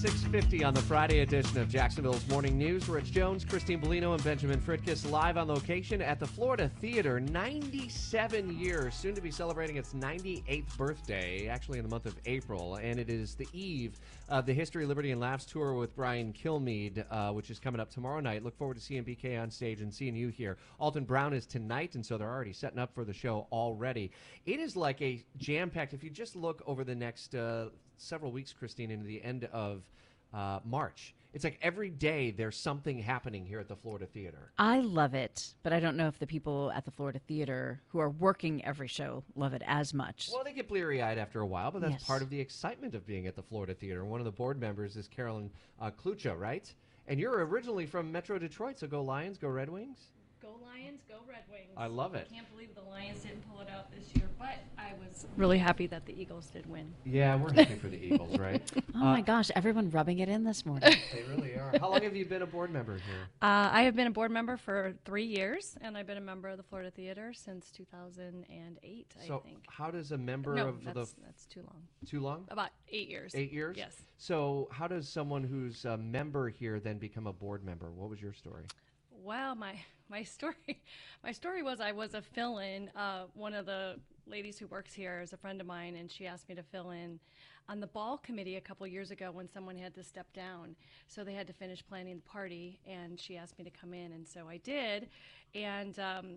6:50 on the Friday edition of Jacksonville's Morning News. Rich Jones, Christine Bellino, and Benjamin Fritkiss live on location at the Florida Theater. 97 years, soon to be celebrating its 98th birthday, actually in the month of April. And it is the eve of the History, Liberty, and Laughs tour with Brian Kilmeade, which is coming up tomorrow night. Look forward to seeing BK on stage and seeing you here. Alton Brown is tonight, and so they're already setting up for the show already. It is like a jam-packed, if you just look over the next several weeks, Christine, into the end of March. It's like every day there's something happening here at the Florida Theater. I love it, but I don't know if the people at the Florida Theater who are working every show love it as much. Well, they get bleary-eyed after a while, but that's Yes. part of the excitement of being at the Florida Theater. One of the board members is Carolyn Klucha, right? And you're originally from Metro Detroit, so go Lions, go Red Wings. Go Lions, go Red Wings. I love it. I can't believe the Lions didn't pull it out this year, but I was really happy that the Eagles did win. Yeah, we're happy for the Eagles, right? Oh my gosh, everyone rubbing it in this morning. They really are. How long have you been a board member here? I have been a board member for 3 years, and I've been a member of the Florida Theater since 2008, I So think. how does a member No, of that's too long. too long? About 8 years. 8 years? Yes. So how does someone who's a member here then become a board member? What was your story? Well, my story was I was a fill-in. One of the ladies who works here is a friend of mine, and she asked me to fill in on the ball committee a couple years ago when someone had to step down. So they had to finish planning the party, and she asked me to come in, and so I did. And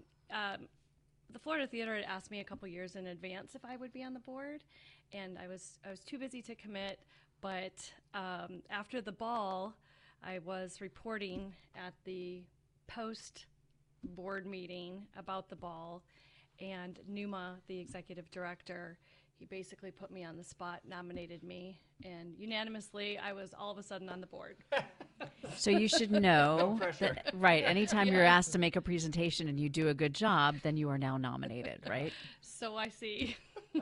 the Florida Theater had asked me a couple years in advance if I would be on the board, and I was too busy to commit. But after the ball, I was reporting at the post-board meeting about the ball, and Numa, the executive director, he basically put me on the spot, nominated me, and unanimously, I was all of a sudden on the board. So you should know No pressure. that, right, anytime you're asked to make a presentation and you do a good job, then you are now nominated, right? So I see.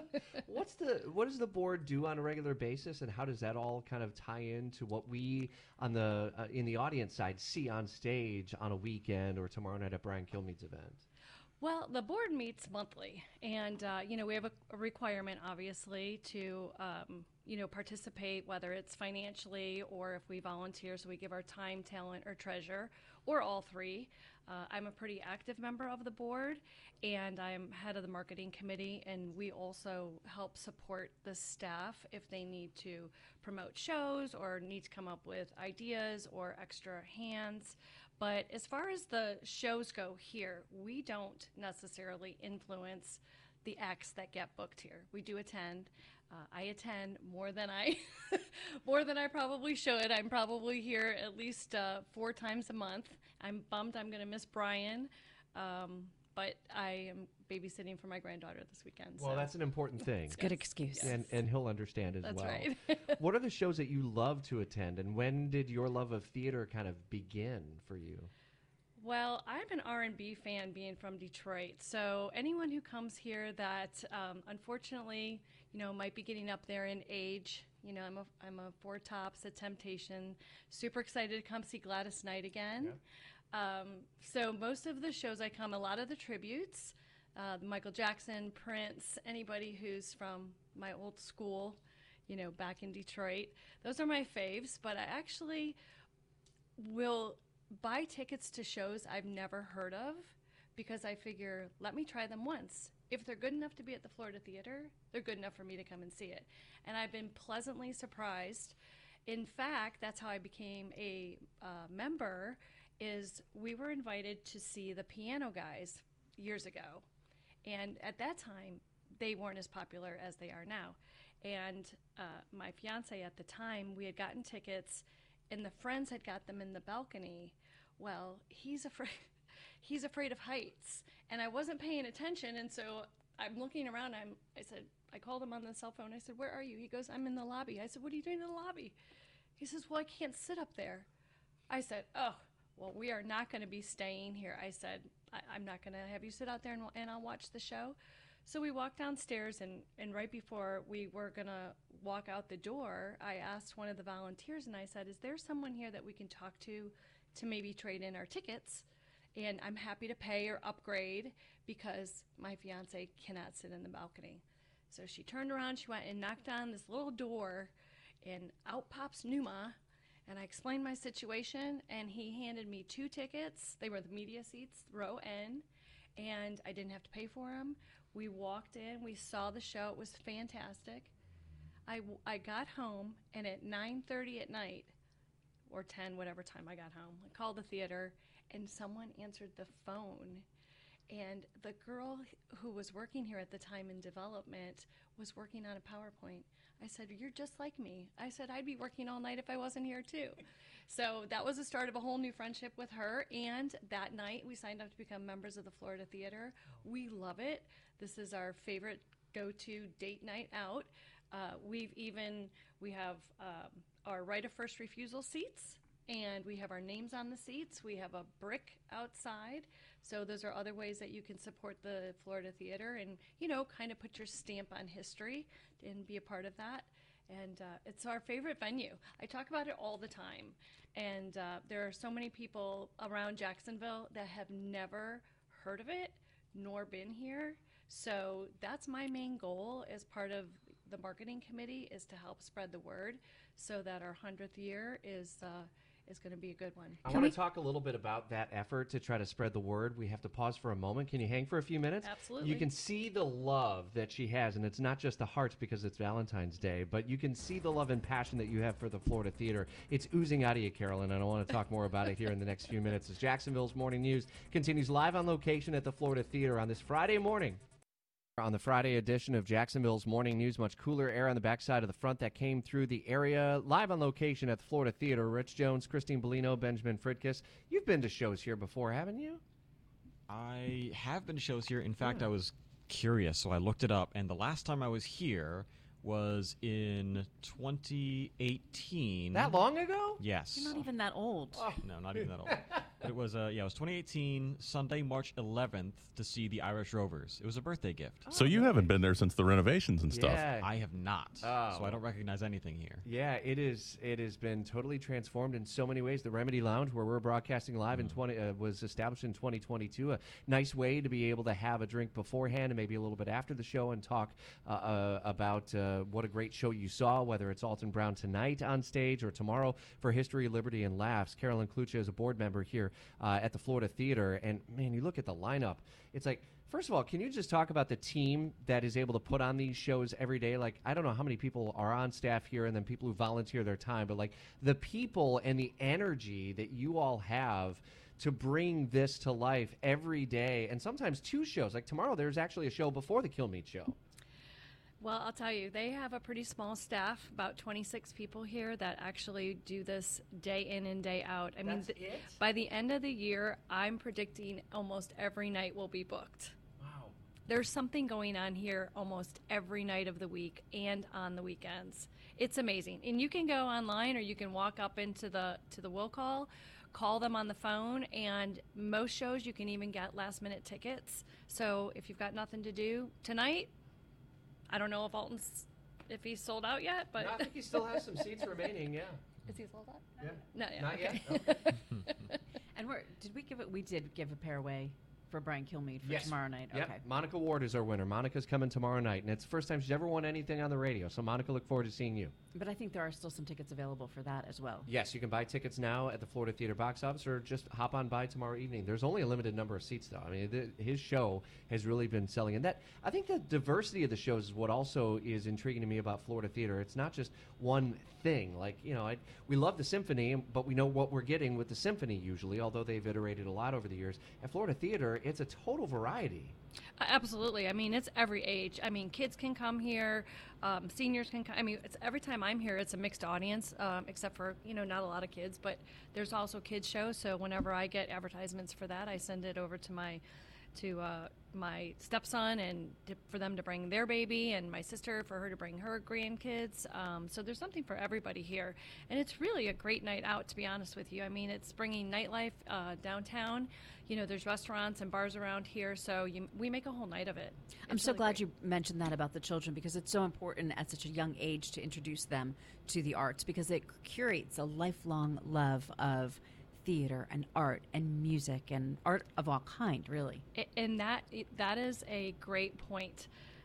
What does the board do on a regular basis, and how does that all kind of tie into what we on the in the audience side see on stage on a weekend or tomorrow night at Brian Kilmeade's event? Well, the board meets monthly, and we have a requirement, obviously, to participate, whether it's financially or if we volunteer. So we give our time, talent, or treasure, or all three. I'm a pretty active member of the board, and I'm head of the marketing committee, and we also help support the staff if they need to promote shows or need to come up with ideas or extra hands. But as far as the shows go here, we don't necessarily influence the acts that get booked here. We do attend. I attend more than I probably should. I'm probably here at least 4 times a month. I'm bummed I'm going to miss Brian, but I am babysitting for my granddaughter this weekend. Well, so. that's an important thing. It's a good excuse. And he'll understand as That's well. right. What are the shows that you love to attend, and when did your love of theater kind of begin for you? Well, I'm an R&B fan being from Detroit, so anyone who comes here that unfortunately, might be getting up there in age, I'm a Four Tops, a Temptation, super excited to come see Gladys Knight again. Yeah. So most of the shows I come, a lot of the tributes, Michael Jackson, Prince, anybody who's from my old school, back in Detroit. Those are my faves, but I actually will buy tickets to shows I've never heard of because I figure, let me try them once. If they're good enough to be at the Florida Theater, they're good enough for me to come and see it. And I've been pleasantly surprised. In fact, that's how I became a member, is we were invited to see the Piano Guys years ago. And at that time, they weren't as popular as they are now. And my fiance at the time, we had gotten tickets, and the friends had got them in the balcony. Well, he's afraid of heights, and I wasn't paying attention, and so I'm looking around. I called him on the cell phone. I said, "Where are you?" He goes, "I'm in the lobby." I said, "What are you doing in the lobby?" He says, "Well, I can't sit up there." I said, "Oh, well, we are not going to be staying here." I said, I'm not going to have you sit out there and I'll watch the show. So we walked downstairs, and right before we were going to walk out the door, I asked one of the volunteers, and I said, "Is there someone here that we can talk to maybe trade in our tickets? And I'm happy to pay or upgrade because my fiance cannot sit in the balcony." So she turned around, she went and knocked on this little door and out pops Numa. And I explained my situation, and he handed me 2 tickets. They were the media seats, row N, and I didn't have to pay for them. We walked in, we saw the show. It was fantastic. I got home, and at 9:30 at night, or 10, whatever time I got home, I called the theater, and someone answered the phone. And the girl who was working here at the time in development was working on a PowerPoint. I said, "You're just like me." I said, "I'd be working all night if I wasn't here too." So that was the start of a whole new friendship with her. And that night we signed up to become members of the Florida Theater. We love it. This is our favorite go-to date night out. We have our right of first refusal seats, and we have our names on the seats. We have a brick outside. So those are other ways that you can support the Florida Theater and, kind of put your stamp on history and be a part of that. And it's our favorite venue. I talk about it all the time. And there are so many people around Jacksonville that have never heard of it nor been here. So that's my main goal as part of the marketing committee, is to help spread the word so that our 100th year is going to be a good one. I want to talk a little bit about that effort to try to spread the word. We have to pause for a moment. Can you hang for a few minutes? Absolutely. You can see the love that she has, and it's not just the hearts because it's Valentine's Day, but you can see the love and passion that you have for the Florida Theater. It's oozing out of you, Carolyn, and I want to talk more about it here in the next few minutes as Jacksonville's Morning News continues live on location at the Florida Theater on this Friday morning. On the Friday edition of Jacksonville's Morning News, much cooler air on the backside of the front that came through the area. Live on location at the Florida Theater, Rich Jones, Christine Bellino, Benjamin Fritkiss. You've been to shows here before, haven't you? I have been to shows here. In fact, I was curious, so I looked it up, and the last time I was here was in 2018. That long ago? Yes. You're not even that old. Oh. No, not even that old. But it was, it was 2018, Sunday, March 11th, to see the Irish Rovers. It was a birthday gift. So you haven't been there since the renovations and stuff. Yeah. I have not, Oh. so I don't recognize anything here. Yeah, it has been totally transformed in so many ways. The Remedy Lounge, where we're broadcasting live, was established in 2022. A nice way to be able to have a drink beforehand and maybe a little bit after the show and talk about what a great show you saw, whether it's Alton Brown tonight on stage or tomorrow for History, Liberty, and Laughs. Carolyn Klucha is a board member here at the Florida Theater, and man, you look at the lineup. It's like, first of all, can you just talk about the team that is able to put on these shows every day? Like, I don't know how many people are on staff here and then people who volunteer their time, but like the people and the energy that you all have to bring this to life every day, and sometimes 2 shows. Like tomorrow, there's actually a show before the Kill Meat show. Well, I'll tell you, they have a pretty small staff, about 26 people here that actually do this day in and day out. I mean, by the end of the year, I'm predicting almost every night will be booked. Wow. There's something going on here almost every night of the week and on the weekends. It's amazing. And you can go online or you can walk up into the will call them on the phone, and most shows you can even get last-minute tickets. So if you've got nothing to do tonight, I don't know if he's sold out yet, but No, I think he still has some seats remaining. Yeah. Is he sold out? Yeah. No, yeah, Not okay. yet. No. And we did give a pair away for Brian Kilmeade for Yes. tomorrow night. Yep. Okay. Monica Ward is our winner. Monica's coming tomorrow night, and it's the first time she's ever won anything on the radio. So, Monica, look forward to seeing you. But I think there are still some tickets available for that as well. Yes, you can buy tickets now at the Florida Theater box office or just hop on by tomorrow evening. There's only a limited number of seats, though. I mean, his show has really been selling. And I think the diversity of the shows is what also is intriguing to me about Florida Theater. It's not just one thing. Like, we love the symphony, but we know what we're getting with the symphony usually, although they've iterated a lot over the years. At Florida Theater, it's a total variety. Absolutely. I mean, it's every age. I mean, kids can come here, seniors can come. I mean, every time I'm here, it's a mixed audience, except for, not a lot of kids, but there's also kids shows. So whenever I get advertisements for that, I send it over to my stepson and for them to bring their baby, and my sister for her to bring her grandkids. So there's something for everybody here. And it's really a great night out, to be honest with you. I mean, it's bringing nightlife downtown. There's restaurants and bars around here, so we make a whole night of it. I'm It's so really glad great. you mentioned that about the children, because it's so important at such a young age to introduce them to the arts, because it curates a lifelong love of theater and art and music and art of all kind, really. And that is a great point.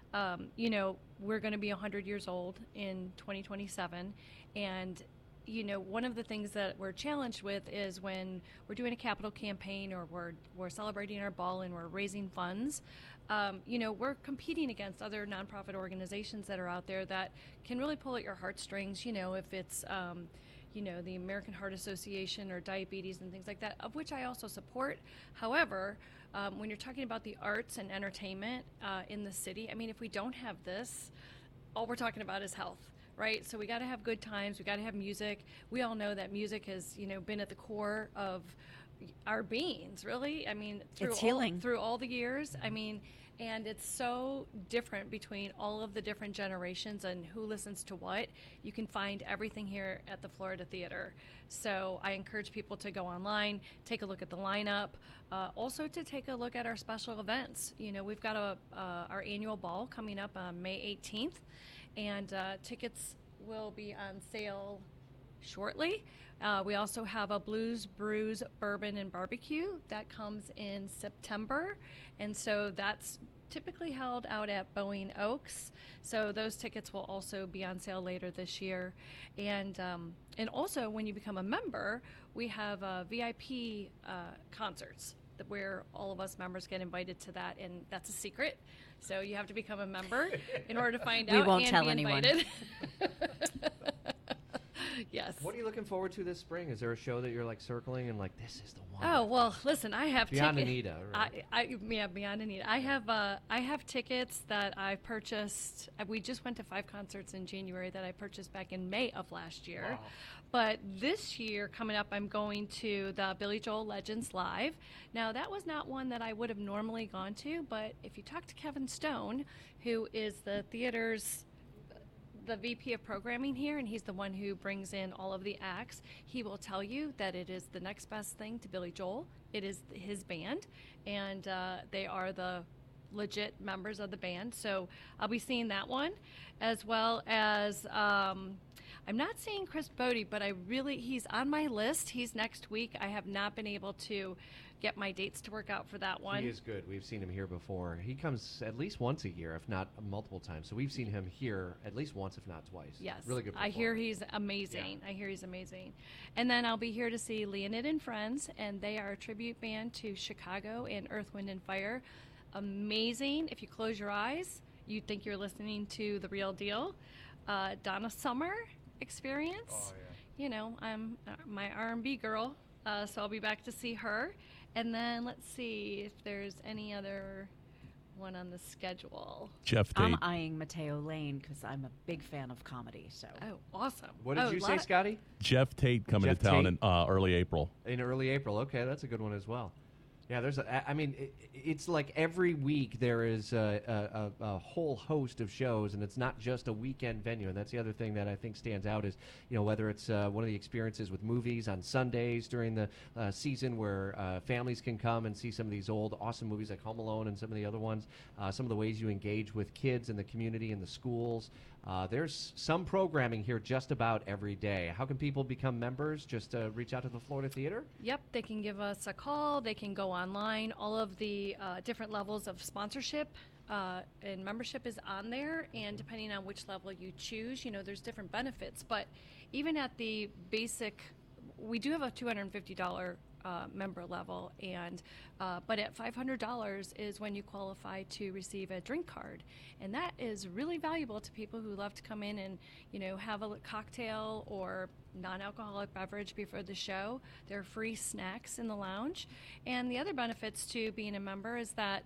You know, we're going to be 100 years old in 2027, and you know, one of the things that we're challenged with is when we're doing a capital campaign or we're celebrating our ball and we're raising funds, you know, we're competing against other nonprofit organizations that are out there that can really pull at your heartstrings, you know, if it's, you know, the American Heart Association or diabetes and things like that, of which I also support. However, when you're talking about the arts and entertainment in the city, I mean, if we don't have this, all we're talking about is health. Right, so we got to have good times. We got to have music. We all know that music has, you know, been at the core of our beings. Really, I mean, It's healing. through all the years. I mean, and it's so different between all of the different generations and who listens to what. You can find everything here at the Florida Theater. So I encourage people to go online, take a look at the lineup, also to take a look at our special events. You know, we've got our annual ball coming up on May 18th. And tickets will be on sale shortly. We also have a Blues, Brews, Bourbon, and Barbecue that comes in September. And so that's typically held out at Boeing Oaks. So those tickets will also be on sale later this year. And also, when you become a member, we have VIP concerts where all of us members get invited to that, and that's a secret. So you have to become a member in order to find out. We won't and tell be anyone. Invited. Yes. What are you looking forward to this spring? Is there a show that you're like circling and like, this is the one? Oh well, listen, I have Beyond tickets. Anita, right? Yeah, Beyond Anita. I have tickets that I purchased. We just went to 5 concerts in January that I purchased back in May of last year. Wow. But this year, coming up, I'm going to the Billy Joel Legends Live. Now, that was not one that I would have normally gone to, but if you talk to Kevin Stone, who is the theater's the VP of programming here, and he's the one who brings in all of the acts, he will tell you that it is the next best thing to Billy Joel. It is his band, and they are the legit members of the band. So I'll be seeing that one, as well as I'm not seeing Chris Bodie, but he's on my list. He's next week. I have not been able to get my dates to work out for that one. He is good. We've seen him here before. He comes at least once a year, if not multiple times. So we've seen him here at least once, if not twice. Yes. Really good I hear performer. he's amazing. Yeah. I hear he's amazing. And then I'll be here to see Leonid and Friends, and they are a tribute band to Chicago and Earth, Wind, and Fire. Amazing. If you close your eyes, you'd think you're listening to the real deal. Donna Summer Experience. Oh, yeah. You know, I'm my R&B girl, so I'll be back to see her. And then let's see if there's any other one on the schedule. Jeff Tate. I'm eyeing Mateo Lane because I'm a big fan of comedy. So Oh, awesome. What did you say, lot Scotty? Jeff Tate coming Jeff to town Tate? in early April. In early April. Okay, that's a good one as well. Yeah, I mean, it's like every week there is a whole host of shows, and it's not just a weekend venue. And that's the other thing that I think stands out is, you know, whether it's one of the experiences with movies on Sundays during the season where families can come and see some of these old awesome movies like Home Alone and some of the other ones, some of the ways you engage with kids in the community and the schools. There's some programming here just about every day. How can people become members? Just reach out to the Florida Theater? Yep, they can give us a call. They can go online. All of the different levels of sponsorship and membership is on there. And depending on which level you choose, you know, there's different benefits. But even at the basic, we do have a $250 member level, and but at $500 is when you qualify to receive a drink card, and that is really valuable to people who love to come in and, you know, have a cocktail or non-alcoholic beverage before the show. There are free snacks in the lounge, and the other benefits to being a member is that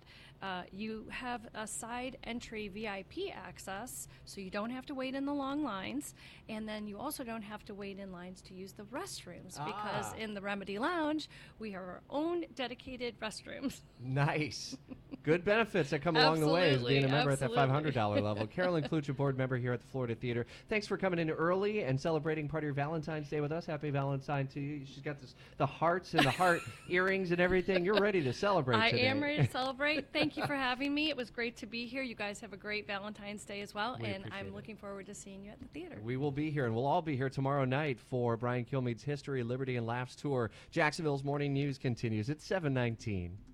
you have a side entry VIP access, so you don't have to wait in the long lines, and then you also don't have to wait in lines to use the restrooms, because in the Remedy Lounge we have our own dedicated restrooms. Nice. Good benefits that come along the way as being a member at that Absolutely. $500 level. Carolyn Klucha, board member here at the Florida Theater. Thanks for coming in early and celebrating part of your Valentine's Day with us. Happy Valentine's to you. She's got the hearts and the heart earrings and everything. You're ready to celebrate I today. am ready to celebrate. Thank you for having me. It was great to be here. You guys have a great Valentine's Day as well, We and appreciate I'm it. looking forward to seeing you at the theater. We will be here, and we'll all be here tomorrow night for Brian Kilmeade's History, Liberty, and Laughs Tour. Jacksonville's Morning News continues at 7:19.